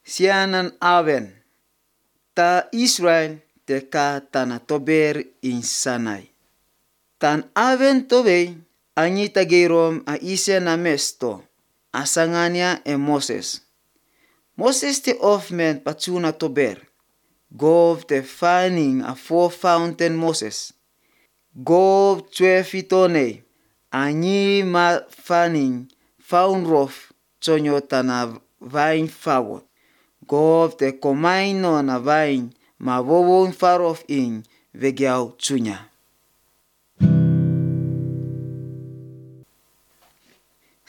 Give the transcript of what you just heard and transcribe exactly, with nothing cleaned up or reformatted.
sianan awen. Ta Israel te ka tana tober in Sanai. Tan awen tobe anyi tagirom a ise na mesto. Asangania e Moses. Moses te ofmen patsuna tober. Gov te fanning a four fountain Moses. Gov twe fitone. Anyi ma fanning faun rof tsonyo tana vain fawot. Gov te komaino na vain ma wowon farof in vegiau tsunya.